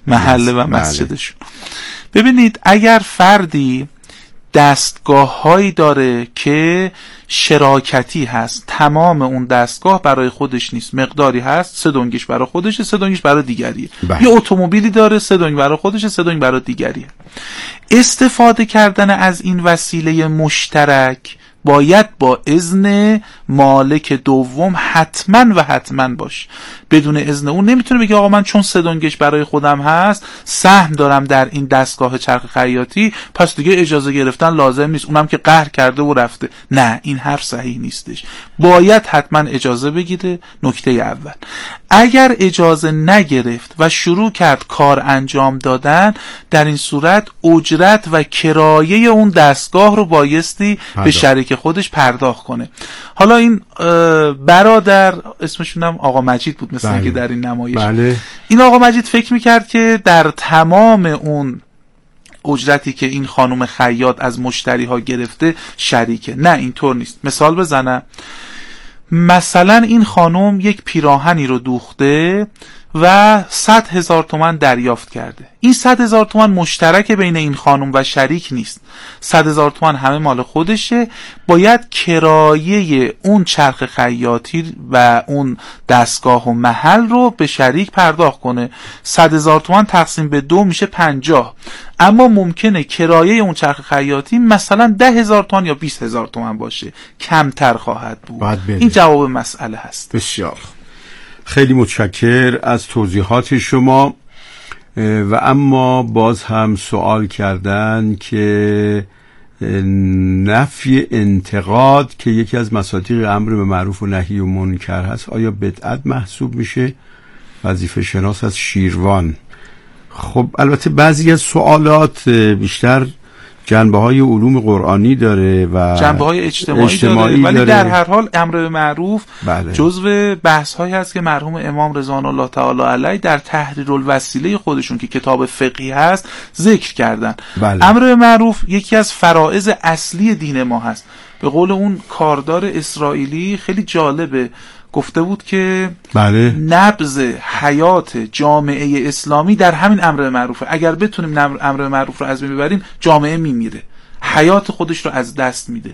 محله و مسجدشون. ببینید اگر فردی دستگاه هایی داره که شراکتی هست، تمام اون دستگاه برای خودش نیست، مقداری هست 3 دنگش برای خودشه 3 دنگش برای دیگریه. یه اتومبیلی داره 3 دنگ برای خودشه 3 دنگ برای دیگریه. استفاده کردن از این وسیله مشترک باید با اذن مالک دوم حتما باشه. بدون اذن اون نمیتونه بگه آقا من چون 3 دنگش برای خودم هست سهم دارم در این دستگاه چرخ خیاطی پس دیگه اجازه گرفتن لازم نیست، اونم که قهر کرده و رفته. نه، این حرف صحیح نیستش، باید حتما اجازه بگیره. نکته اول، اگر اجازه نگرفت و شروع کرد کار انجام دادن، در این صورت اجرت و کرایه اون دستگاه رو بایستی به شریک خودش پرداخت کنه. حالا این برادر اسمشون هم آقا مجید بود مثل اینکه در این نمایش این آقا مجید فکر میکرد که در تمام اون اجرتی که این خانم خیاط از مشتری ها گرفته شریکه. نه، اینطور نیست. مثال بزنم، مثلا این خانم یک پیراهنی رو دوخته و 100,000 تومان دریافت کرده. این 100,000 تومان مشترک بین این خانم و شریک نیست، 100,000 تومان همه مال خودشه. باید کرایه اون چرخ خیاطی و اون دستگاه و محل رو به شریک پرداخت کنه. 100,000 تومان تقسیم به 2 میشه 50. اما ممکنه کرایه اون چرخ خیاطی مثلا 10,000 تومان یا 20,000 تومان باشه، کمتر خواهد بود. این جواب مسئله هست. بسیار خیلی متشکر از توضیحات شما. و اما باز هم سوال کردن که نفی انتقاد که یکی از مصادیق امر به معروف و نهی و منکر هست آیا بدعت محسوب میشه؟ وظیفه شناس از شیروان. خب البته بعضی از سوالات بیشتر جنبه‌های علوم قرآنی داره و جنبه‌های اجتماعی داره، ولی در هر حال امر به معروف جزو بحث‌هایی هست که مرحوم امام رضوان الله تعالی علیه در تحریر الوسیله خودشون که کتاب فقهی هست ذکر کردن. امر به معروف یکی از فرائض اصلی دین ما هست. به قول اون کاردار اسرائیلی خیلی جالبه، گفته بود که نبض حیات جامعه اسلامی در همین امر معروفه. اگر بتونیم امر معروف رو از بین ببریم جامعه میمیره، حیات خودش رو از دست میده.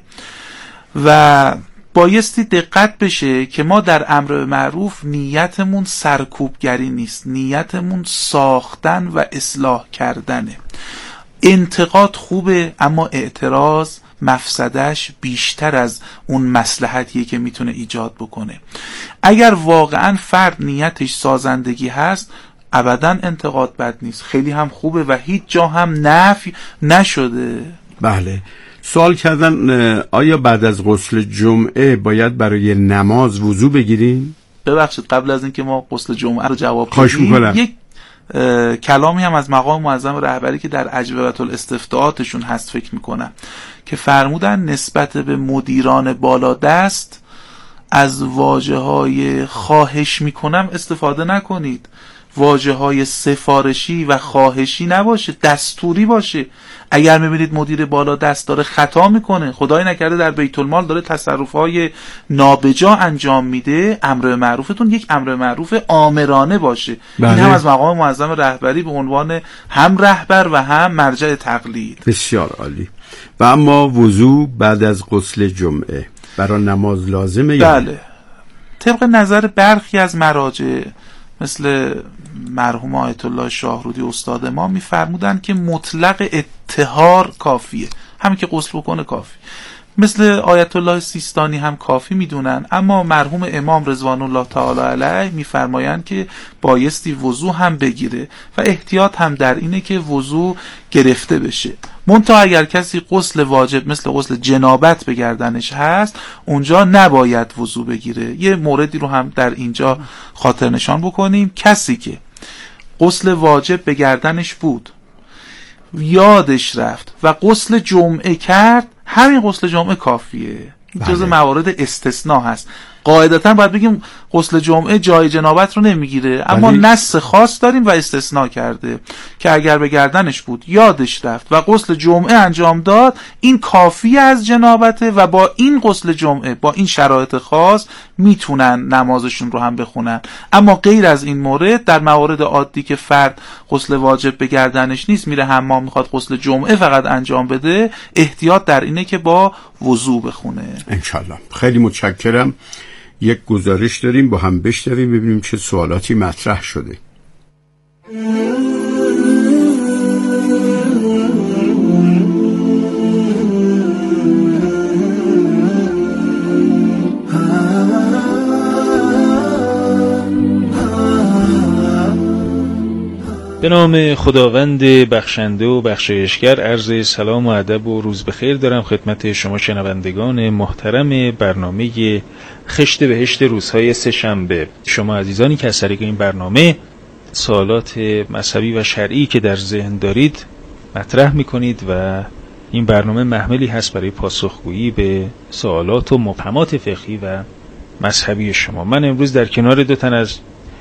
و بایستی دقت بشه که ما در امر معروف نیتمون سرکوبگری نیست، نیتمون ساختن و اصلاح کردنه. انتقاد خوبه، اما اعتراض مفسدش بیشتر از اون مصلحتیه که میتونه ایجاد بکنه. اگر واقعا فرد نیتش سازندگی هست ابدا انتقاد بد نیست، خیلی هم خوبه و هیچ جا هم نفی نشده. بله. سوال کردن آیا بعد از غسل جمعه باید برای نماز وضو بگیریم؟ ببخشید قبل از اینکه ما غسل جمعه رو جواب بدیم یک کلامی هم از مقام معظم رهبری که در اجوبة الاستفتاءاتشون هست فکر میکنم که فرمودن نسبت به مدیران بالادست از واژه‌های خواهش میکنم استفاده نکنید. واژه‌های سفارشی و خواهشی نباشه، دستوری باشه. اگر میبینید مدیر بالا دست داره خطا میکنه، خدای نکرده در بیت المال داره تصرف‌های نابجا انجام میده، امر معروفتون یک امر معروف آمرانه باشه. این هم از مقام معظم رهبری به عنوان هم رهبر و هم مرجع تقلید. بسیار عالی. و اما وضو بعد از غسل جمعه برای نماز لازمه؟ بله. طبق نظر برخی از مراجع مثل مرحوم آیت الله شاهرودی استاد ما میفرمودن که مطلق اطهار کافیه، همین که غسل بکنه کافی. مثل آیت الله سیستانی هم کافی میدونن، اما مرحوم امام رضوان الله تعالی علیه میفرمایند که بایستی وضو هم بگیره و احتیاط هم در اینه که وضو گرفته بشه. منتها اگر کسی غسل واجب مثل غسل جنابت به گردنش هست اونجا نباید وضو بگیره. یه موردی رو هم در اینجا خاطر نشان بکنیم، کسی که غسل واجب به گردنش بود یادش رفت و غسل جمعه کرد، همین غسل جمعه کافیه. جز موارد استثناء هست. قاعدتا باید بگیم غسل جمعه جای جنابت رو نمیگیره، اما نص خاص داریم و استثناء کرده که اگر به گردنش بود یادش رفت و غسل جمعه انجام داد، این کافی از جنابته و با این غسل جمعه با این شرایط خاص میتونن نمازشون رو هم بخونن. اما غیر از این مورد، در موارد عادی که فرد غسل واجب به گردنش نیست، میره حمام میخواد غسل جمعه فقط انجام بده، احتیاط در اینه که با وضو بخونه. انشالله. خیلی متشکرم. یک گزارش داریم، با هم بشنویم ببینیم چه سوالاتی مطرح شده. به نام خداوند بخشنده و بخشایشگر، عرض سلام و ادب و روز بخیر دارم خدمت شما شنوندگان محترم برنامه خشت بهشت روزهای سه‌شنبه. شما عزیزانی که از طریق این برنامه سوالات مذهبی و شرعی که در ذهن دارید مطرح میکنید و این برنامه محملی هست برای پاسخگویی به سوالات و مبهمات فقهی و مذهبی شما. من امروز در کنار دو تن از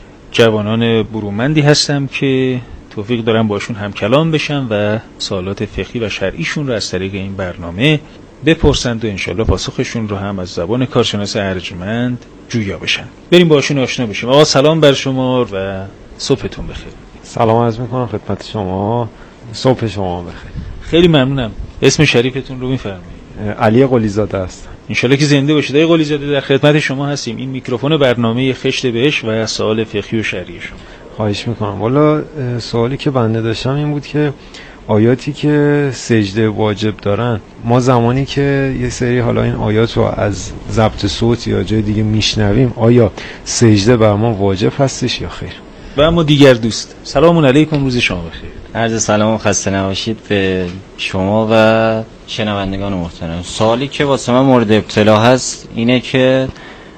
جوانان برومندی هستم که توفیق دارم باشون هم کلام بشم و سوالات فقهی و شرعیشون رو از طریق این برنامه بپرسند و انشالله پاسخشون رو هم از زبان کارشناس ارجمند جویا بشن. بریم باشون آشنا بشیم. آقا سلام بر شما و صبحتون بخیر. سلام عرض میکنم خدمت شما، صبح شما بخیر. خیلی ممنونم. اسم شریفتون رو میفرمایید؟ علی قلیزاده است. انشالله که زنده باشید. آقای قلیزاده در خدمت شما هستیم. این میکروفون برنامه خشت بهشت و سوال فقهی و شرعی شما. خواهش میکنم. والا سوالی که بنده داشتم این بود که آیاتی که سجده واجب دارن، ما زمانی که یه سری حالا این آیات رو از ضبط صوت یا جای دیگه میشنویم، آیا سجده بر ما واجب هستش یا خیر؟ و اما دیگر دوست، سلام علیکم، روز شما بخیر. عرض سلام و خسته نباشید به شما و شنوندگان محترم. سوالی که واسه من مورد ابتلا هست اینه که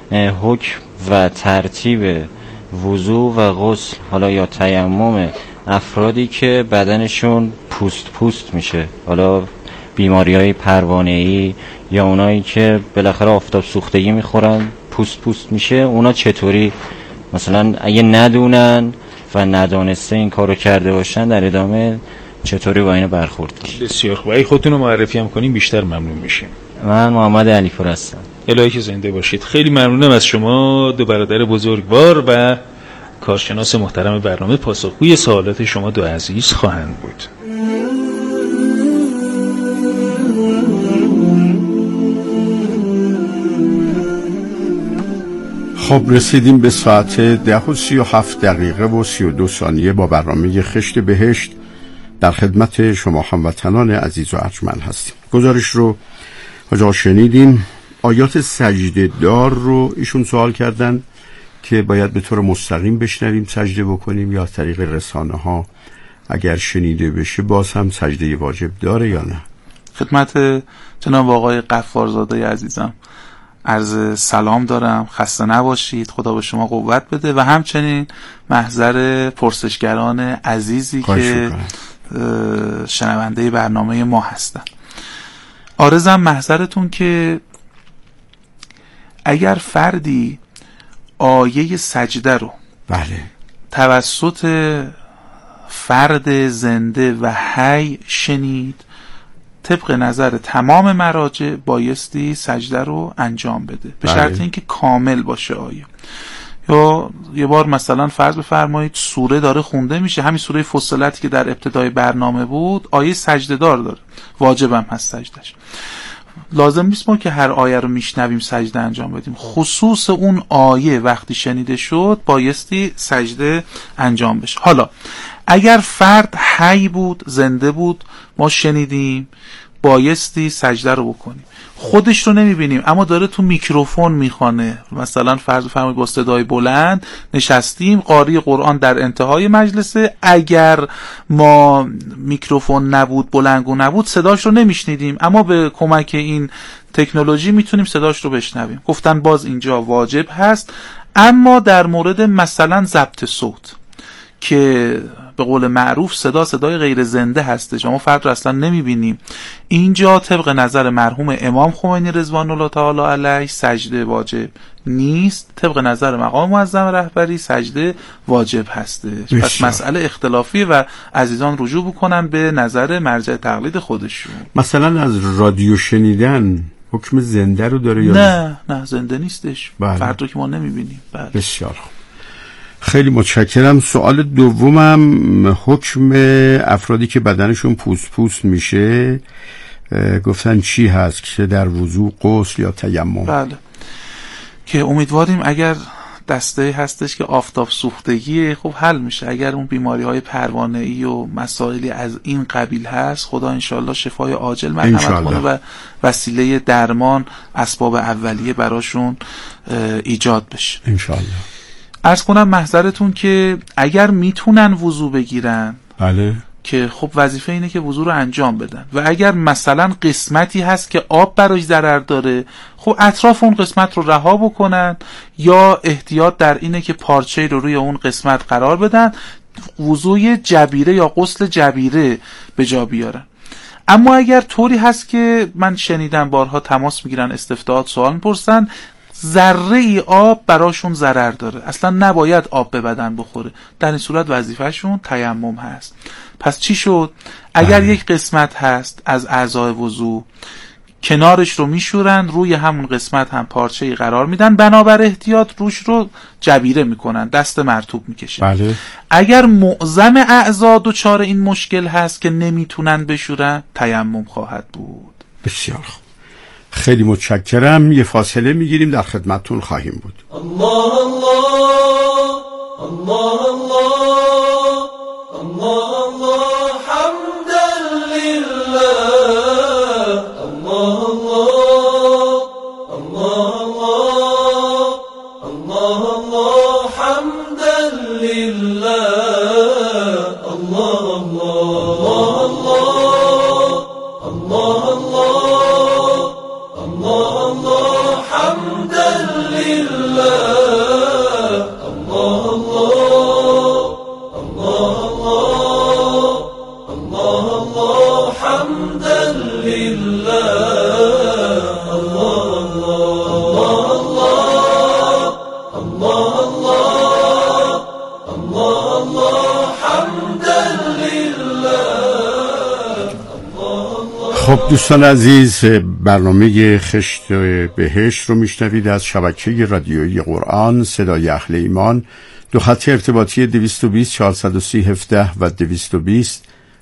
حکم و ترتیب وضو و غسل حالا یا تیمم افرادی که بدنشون پوست میشه، حالا بیماری‌های پروانه‌ای یا اونایی که بالاخره آفتاب سوختگی میخورن پوست میشه، اونا چطوری مثلا اگه ندونن و ندانسته این کارو کرده باشن در ادامه چطوری با اینو برخورد کنن؟ بسیار خوب. اگه خودتون رو معرفی هم کنین بیشتر ممنون میشیم. من محمد علیپور هستم. الهی که زنده باشید. خیلی ممنونم از شما دو برادر بزرگوار و کارشناس محترم برنامه. پاسخگوی سوالات شما دو عزیز خواهند بود. خب رسیدیم به ساعت 10:37 و 32 ثانیه با برنامه خشت بهشت. در خدمت شما هموطنان عزیز و ارجمند هستیم. گزارش رو کجا شنیدیم؟ آیات سجده دار رو ایشون سوال کردن که باید به طور مستقیم بشنویم سجده بکنیم یا طریق رسانه ها اگر شنیده بشه باز هم سجده واجب داره یا نه. خدمت جناب آقای غفارزاده عزیزم عرض سلام دارم، خسته نباشید، خدا به شما قوت بده و همچنین محضر پرسشگران عزیزی که شنونده برنامه ما هستن. عارضم محضرتون که اگر فردی آیه سجده رو بله توسط فرد زنده و حی شنید، طبق نظر تمام مراجع بایستی سجده رو انجام بده به شرط اینکه کامل باشه آیه. یا یه بار مثلا فرض بفرمایید سوره داره خونده میشه، همین سوره فصلتی که در ابتدای برنامه بود آیه سجده دار داره، واجبم هست سجدش. لازم نیست ما که هر آیه رو میشنویم سجده انجام بدیم، خصوص اون آیه وقتی شنیده شد بایستی سجده انجام بشه. حالا اگر فرد حی بود، زنده بود، ما شنیدیم، بایستی سجده رو بکنیم. خودش رو نمیبینیم اما داره تو میکروفون میخوانه، مثلا فرض بفرمایید با صدای بلند نشستیم، قاری قرآن در انتهای مجلسه، اگر ما میکروفون نبود، بلندگو نبود، صداش رو نمیشنیدیم، اما به کمک این تکنولوژی میتونیم صداش رو بشنویم. گفتن باز اینجا واجب هست. اما در مورد مثلا ضبط صوت که به قول معروف صدای غیر زنده هستش و ما فرد رو اصلا نمیبینیم. اینجا طبق نظر مرحوم امام خمینی رضوان الله تعالی علیه سجده واجب نیست، طبق نظر مقام معظم رهبری سجده واجب هستش. پس مسئله اختلافی و عزیزان رجوع بکنن به نظر مرجع تقلید خودشون. مثلا از رادیو شنیدن حکم زنده رو داره یا نه زنده نیستش، فرد رو که ما نمیبینیم. بسیار خوب، خیلی متشکرم. سوال دومم حکم افرادی که بدنشون پوست میشه گفتن چی هست که در وضو، غسل یا تیمم؟ بله، که امیدواریم اگر دسته هستش که آفتاب سوختگی خوب حل میشه. اگر اون بیماری های پروانه‌ای و مسائلی از این قبیل هست، خدا انشالله شفای عاجل مرحمت کنه و وسیله درمان اسباب اولیه براشون ایجاد بشه انشالله. عرض کنم محضرتون که اگر میتونن وضو بگیرن، بله، که خب وظیفه اینه که وضو رو انجام بدن، و اگر مثلا قسمتی هست که آب براش ضرر داره، خب اطراف اون قسمت رو رها بکنن یا احتیاط در اینه که پارچه رو روی اون قسمت قرار بدن، وضوی جبیره یا غسل جبیره به جا بیارن. اما اگر طوری هست که من شنیدم بارها تماس میگیرن، استفتاحات سوال میپرسن، ذره ای آب براشون ضرر داره، اصلا نباید آب به بدن بخوره، در این صورت وظیفهشون تیمم هست. پس چی شد؟ اگر یک قسمت هست از اعضای وضو، کنارش رو میشورن، روی همون قسمت هم پارچه‌ای قرار میدن، بنابر احتیاط روش رو جبیره میکنن، دست مرطوب میکشن. بله. اگر معظم اعضا دچار این مشکل هست که نمیتونن بشورن، تیمم خواهد بود. بسیار خوب، خیلی متشکرم. یه فاصله میگیریم، در خدمتتون خواهیم بود. الله الله الله الله الله الله حمدا لله الله الله الله الله الله حمدا لله الله الله الله الله الله حمدا لله الله الله الله حمدا لله الله الله الله حمدا لله. خب دوستان عزیز، برنامه خشت بهشت رو میشنوید از شبکه رادیویی قرآن صدای اهل ایمان. دو خط ارتباطی 220 430 17 و 220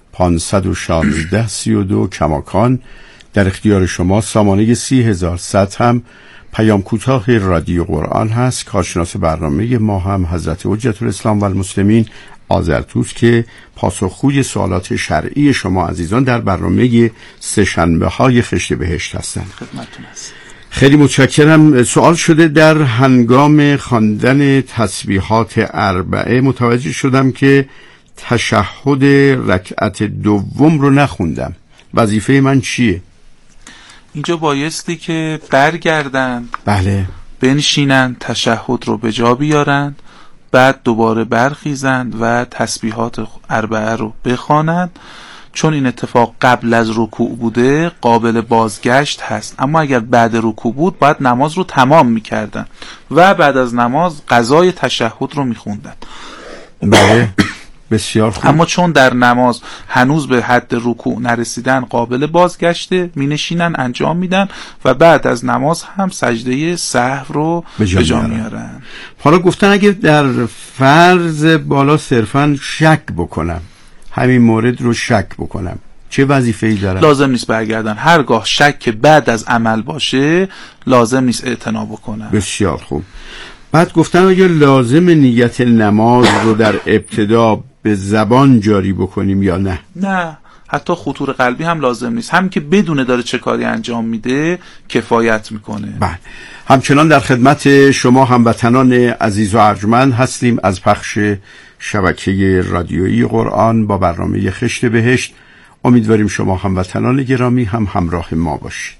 516 32 کماکان در اختیار شما. سامانه 30100 هم پیام کوتاه رادیو قرآن هست. کارشناس برنامه ما هم حضرت حجت الاسلام و المسلمین آذرتوت که پاسخگوی سوالات شرعی شما عزیزان در برنامه سه‌شنبه های خشت بهشت هستند. خدمتتون هست. خیلی متشکرم. سوال شده در هنگام خواندن تسبیحات اربعه متوجه شدم که تشهد رکعت دوم رو نخوندم، وظیفه من چیه؟ اینجا بایستی که برگردن، بله، بنشینن، تشهد رو به جا بیارن، بعد دوباره برخیزند و تسبیحات اربعه رو بخوانند. چون این اتفاق قبل از رکوع بوده قابل بازگشت هست، اما اگر بعد رکوع بود باید نماز رو تمام میکردن و بعد از نماز قضای تشهد رو میخوندن. بله، بسیار خوب. اما چون در نماز هنوز به حد رکوع نرسیدن قابل بازگشته، می نشینن انجام میدن و بعد از نماز هم سجده سهو رو به جا میارن. حالا گفتن اگه در فرض بالا صرفا شک بکنم، همین مورد رو شک بکنم، چه وظیفه‌ای دارم؟ لازم نیست برگردن. هرگاه شک بعد از عمل باشه لازم نیست اعتنا بکنن. بسیار خوب. بعد گفتن اگه لازم نیت نماز رو در ابتدا به زبان جاری بکنیم یا نه؟ نه، حتی خطور قلبی هم لازم نیست. هم که بدونه داره چه کاری انجام میده کفایت میکنه. بله. همچنان در خدمت شما هموطنان عزیز و ارجمند هستیم از پخش شبکه رادیویی قرآن با برنامه خشت بهشت. امیدواریم شما هموطنان گرامی هم همراه ما باشید.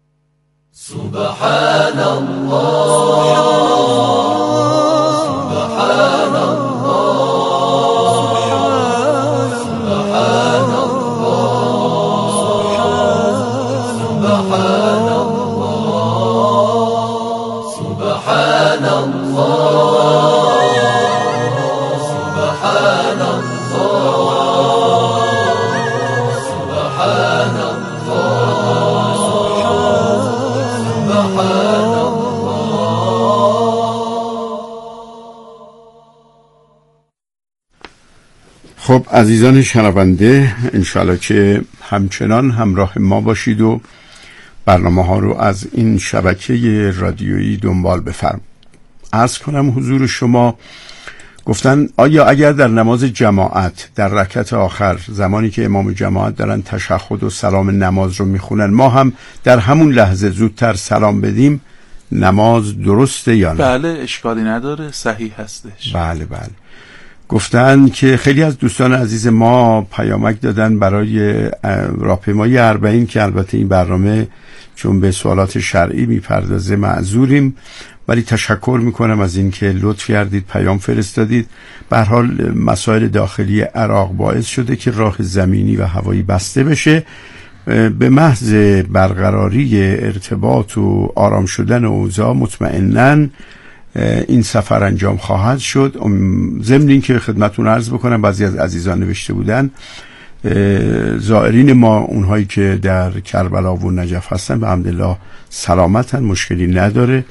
سبحان الله سبحان الله عزیزان شنونده، انشالله که همچنان همراه ما باشید و برنامه ها رو از این شبکه رادیویی دنبال بفرمایید. عرض کنم حضور شما، گفتن آیا اگر در نماز جماعت در رکعت آخر زمانی که امام جماعت دارن تشهد و سلام نماز رو میخونن ما هم در همون لحظه زودتر سلام بدیم نماز درسته یا نه؟ بله، اشکالی نداره، صحیح هستش. بله. گفتن که خیلی از دوستان عزیز ما پیامک دادن برای راهپیمایی 40 که البته این برنامه چون به سوالات شرعی میپردازه معذوریم، ولی تشکر میکنم از این که لطف کردید پیام فرستادید. به هر حال مسائل داخلی عراق باعث شده که راه زمینی و هوایی بسته بشه. به محض برقراری ارتباط و آرام شدن اوضاع مطمئناً این سفر انجام خواهد شد. ضمن این که خدمتتون عرض بکنم بعضی از عزیزان نوشته بودن زائرین ما اونهایی که در کربلا و نجف هستن به حمدالله سلامتن، مشکلی نداره.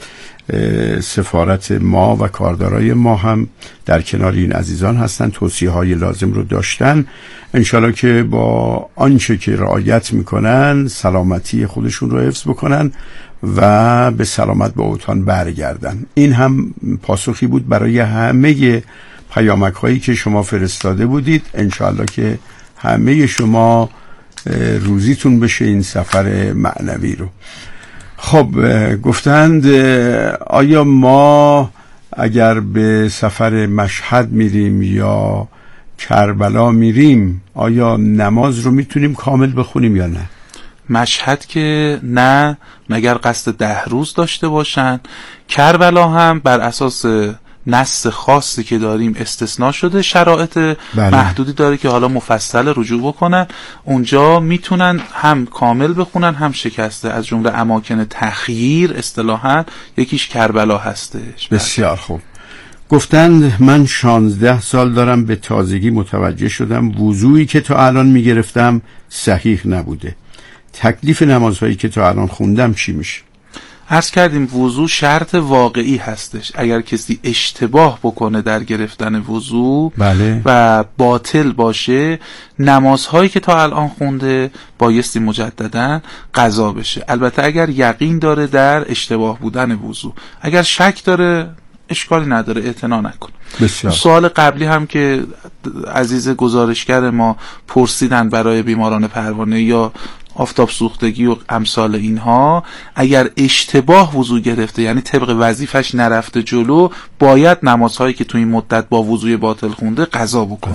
سفارت ما و کاردارای ما هم در کنار این عزیزان هستن، توصیه های لازم رو داشتن. انشالله که با آنچه که رعایت میکنن سلامتی خودشون رو حفظ بکنن و به سلامت به اوطان برگردن. این هم پاسخی بود برای همه پیامک هایی که شما فرستاده بودید. انشالله که همه شما روزیتون بشه این سفر معنوی رو. خب گفتند آیا ما اگر به سفر مشهد میریم یا کربلا میریم آیا نماز رو میتونیم کامل بخونیم یا نه؟ مشهد که نه، مگر قصد 10 روز داشته باشن. کربلا هم بر اساس نص خاصی که داریم استثناء شده، شرایط محدودی داره که حالا مفصل رجوع بکنن. اونجا میتونن هم کامل بخونن هم شکسته. از جمله اماکن تخییر اصطلاحاً یکیش کربلا هستش. بسیار خوب. گفتند من 16 سال دارم، به تازگی متوجه شدم وضوئی که تا الان میگرفتم صحیح نبوده. تکلیف نمازهایی که تا الان خوندم چی میشه؟ عرض کردیم وضو شرط واقعی هستش. اگر کسی اشتباه بکنه در گرفتن وضو و باطل باشه، نمازهایی که تا الان خونده بایستی مجددا قضا بشه. البته اگر یقین داره در اشتباه بودن وضو. اگر شک داره اشکالی نداره، اعتنا نکن. سوال قبلی هم که عزیز گزارشگر ما پرسیدن برای بیماران پروانه یا آفتاب سوختگی و امثال اینها، اگر اشتباه وضو گرفته یعنی طبق وظیفش نرفته جلو، باید نمازهایی که تو این مدت با وضوی باطل خونده قضا بکنه.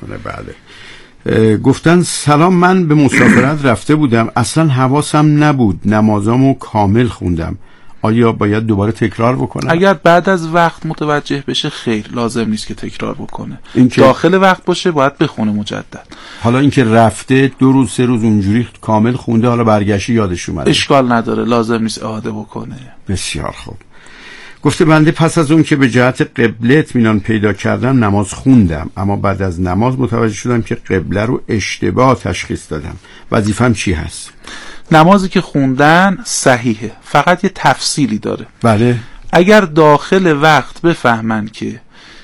بله. گفتن سلام، من به مسافرت رفته بودم، اصلا حواسم نبود، نمازامو کامل خوندم، آیا باید دوباره تکرار بکنم؟ اگر بعد از وقت متوجه بشه خیر، لازم نیست که تکرار بکنه. داخل وقت باشه باید بخونه مجدد. حالا اینکه رفته 2 روز 3 روز اونجوری کامل خونده، حالا برگشتی یادش اومده، اشکال نداره، لازم نیست اعاده بکنه. بسیار خوب. گفته بنده پس از اون که به جهت قبله اطمینان پیدا کردم نماز خوندم، اما بعد از نماز متوجه شدم که قبله رو اشتباه تشخیص دادم. وظیفم چی هست؟ نمازی که خوندن صحیحه، فقط یه تفصیلی داره. بله. اگر داخل وقت بفهمن که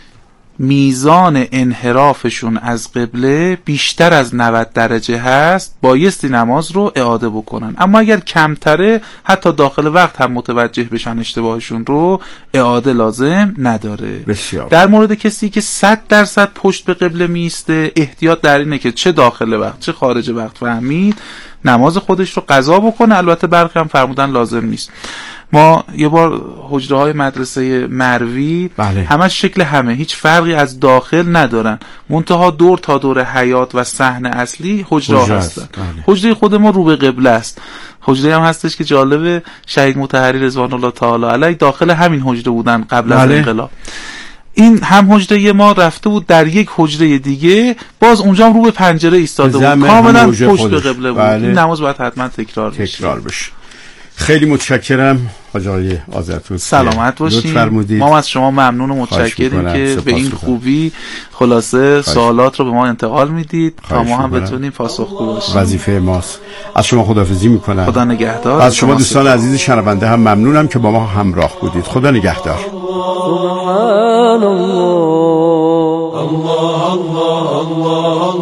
میزان انحرافشون از قبله بیشتر از 90 درجه هست، بایستی نماز رو اعاده بکنن. اما اگر کمتره، حتی داخل وقت هم متوجه بشن اشتباهشون رو، اعاده لازم نداره. بسیار. در مورد کسی که 100% پشت به قبله میسته، احتیاط در اینه که چه داخل وقت چه خارج وقت فهمید، نماز خودش رو قضا بکنه. البته برخی هم فرمودن لازم نیست. ما یه بار حجره های مدرسه مروی همش شکل همه، هیچ فرقی از داخل ندارن، منتها دور تا دور حیاط و صحن اصلی حجره هستن. حجره خود ما رو به قبله است. حجره هم هستش که جالبه، شهید مطهری رضوان الله تعالی علیه داخل همین حجره بودن قبل از انقلاب. این هم حجره ما رفته بود در یک حجره دیگه، باز اونجا هم رو به پنجره ایستاده بود، کاملا پشت به قبله بود. این نماز باید حتما تکرار بشه. خیلی متشکرم آقای آذرپور، سلامت باشید. ما از شما ممنون و متشکریم که به این خوبی خلاصه سوالات رو به ما انتقال میدید تا ما هم بتونیم پاسخگو باشیم. وظیفه ماست. از شما خداحافظی میکنم. خدا نگهدار. از شما دوستان عزیز شنونده هم ممنونم که با ما همراه بودید. خدا نگهدار. الله الله الله الله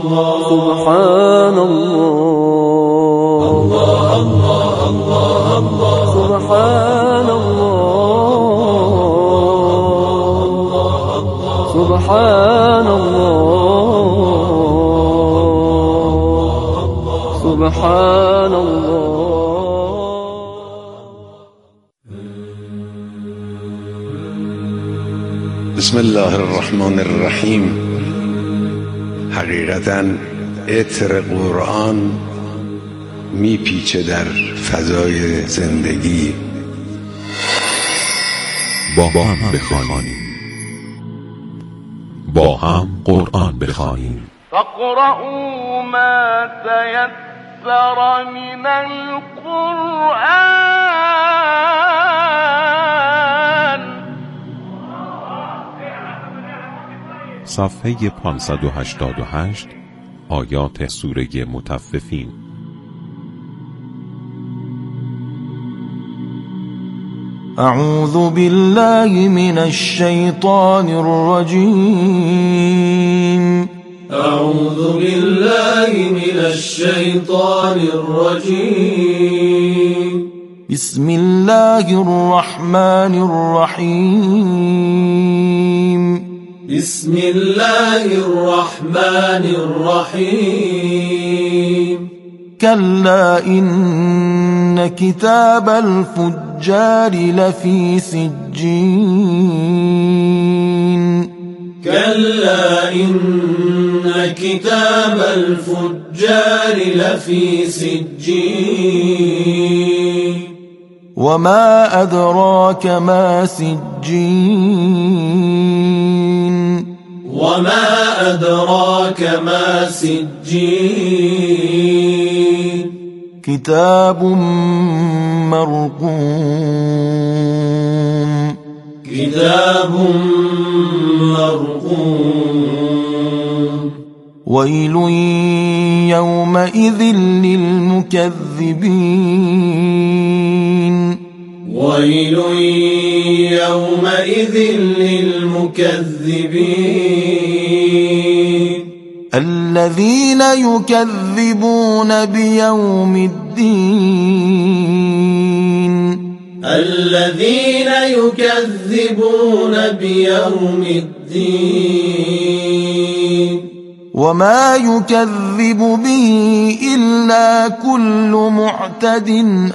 سبحان الله الله الله الله الله سبحان الله سبحان الله سبحان الله. بسم الله الرحمن الرحیم. حقیقتاً عطر قرآن میپیچه در فضای زندگی. با هم بخوانیم، با هم قرآن بخوانیم. فاقرؤوا ما تيسر من القرآن. صفحه 588 آیات سوره مطففین. اعوذ بالله من الشیطان الرجیم. أعوذ بالله من الشيطان الرجيم. بسم الله الرحمن الرحيم. بسم الله الرحمن الرحيم. كلا إن كتاب الفجار لفي سجين. كلا إن كتاب الفجار لفي سجين. وما أدراك ما سجين. وما أدراك ما سجين. كتاب مرقوم. كتاب مرقوم. ويل يومئذ للمكذبين. ويل يومئذ للمكذبين. الذين يكذبون بيوم الدين. الذين يكذبون بيوم الدين. وما يكذب به إلا كل معتد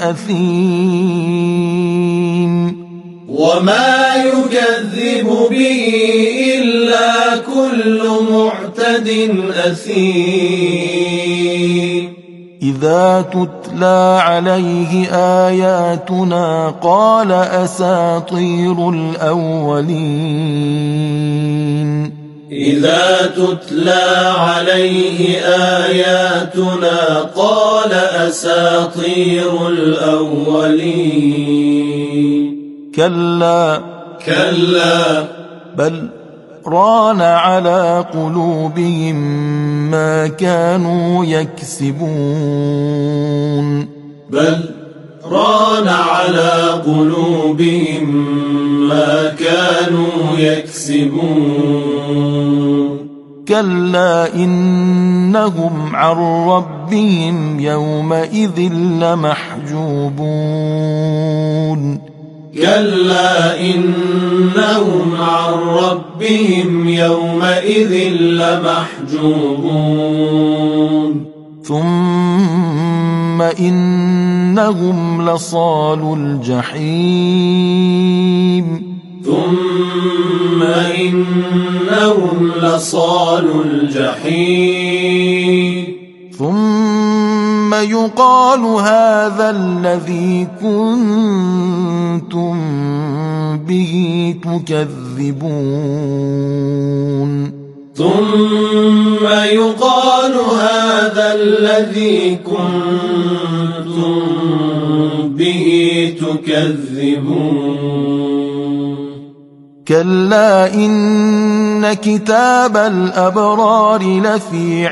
أثيم. وما يكذب به إلا كل معتد أثيم. إذا تتلى عليه آياتنا قال أساطير الأولين. إذا تتلى عليه آياتنا قال أساطير الأولين. كلا كلا بل ران على قلوبهم ما كانوا يكسبون. بل ران على قلوبهم ما كانوا يكسبون. كلا إنهم عن ربهم يومئذ لمحجوبون. كلا إنهم عن ربهم يومئذ لمحجوبون. ثم إنهم لصالو الجحيم. ثم إنهم لصالو الجحيم. ثم يقال هذا الذي كنتم به تكذبون. ثم يقال هذا الذي كنتم به تكذبون. كلا إن كتاب الأبرار لفي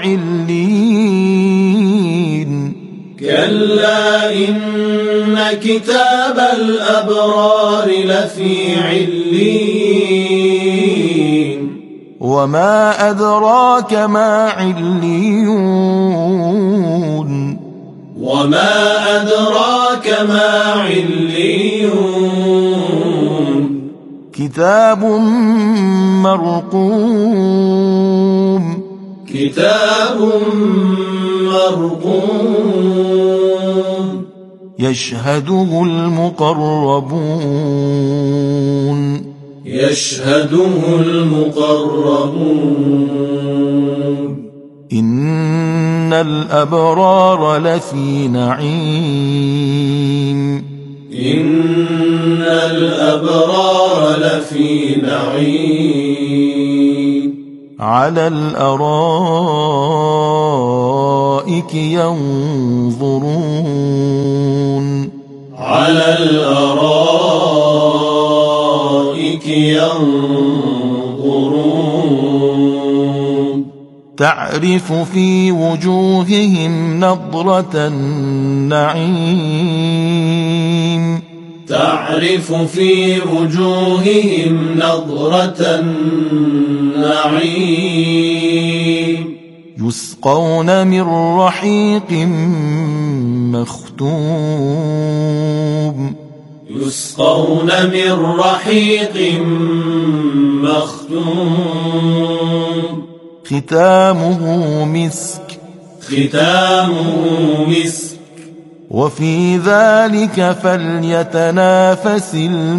عليين. كلا إن كتاب الأبرار لفي عليين. وما أدراك ما عليون وما أدراك ما عليون كتاب مرقوم كتاب مرقوم يشهده المقربون يشهده المقربون إن الأبرار لفي نعيم إن الأبرار لفي نعيم على الأرائك ينظرون على الأرائك ينظرون تعرف في وجوههم نضرة النعيم تعرف في وجوههم نضرة النعيم يسقون من رحيق مختوم يسقون من رحيق مختوم ختامه مسك ختامه مسك وفي ذلك فليتنافس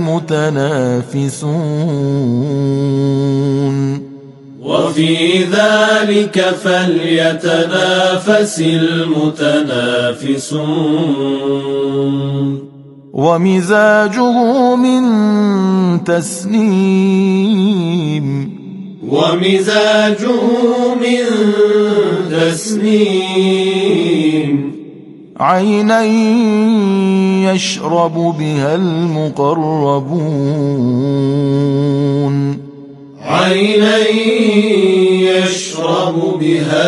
المتنافسون وفي ذلك فليتنافس المتنافسون ومزاجه من تسنيم ومزاجه من تسنيم عينا يشرب بها المقربون عينا يشرب بها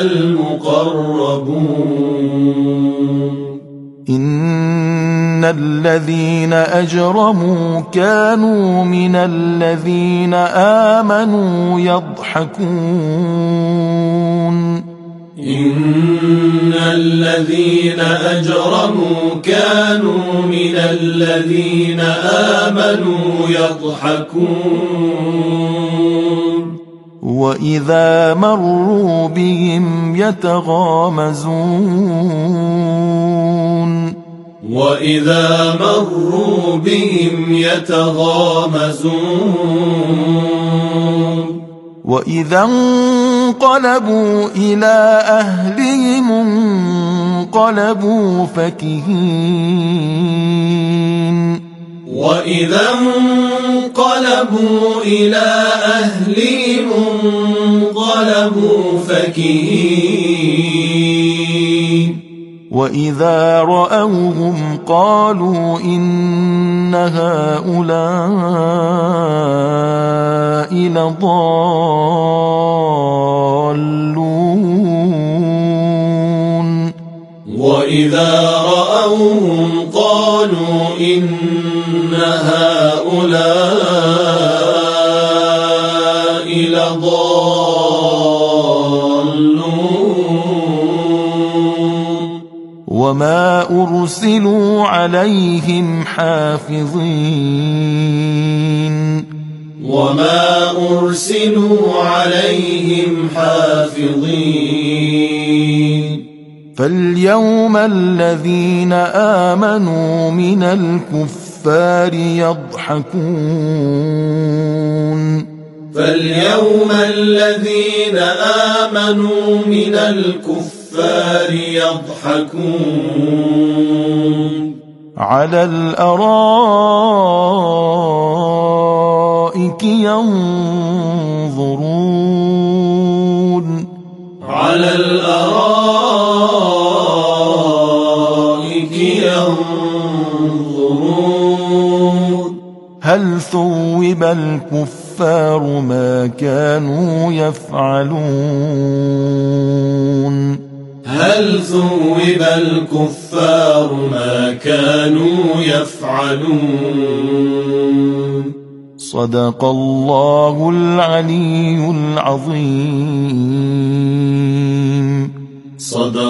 المقربون إن الذين أجرموا كانوا من الذين آمنوا يضحكون إن الذين أجرموا كانوا من الذين آمنوا يضحكون وإذا مروا بهم يتغامزون وإذا مروا بهم يتغامزون وإذا انقلبوا إلى أهلهم انقلبوا فكهين وإذا انقلبوا إلى أهلهم انقلبوا فكهين وإذا رأوهم قالوا إن هؤلاء لضالون وإذا رأوهم قالوا إن هؤلاء لضالون وما أرسلوا عليهم حافظين وما أرسلوا عليهم حافظين فاليوم الذين آمنوا من الكفار يضحكون فاليوم الذين آمنوا من الكفار يضحكون على الأرائك ينظرون على الأرائك ينظرون هل ثوب الكفار ما كانوا يفعلون هل ثوب الكفار ما كانوا يفعلون صدق الله العلي العظيم. صدق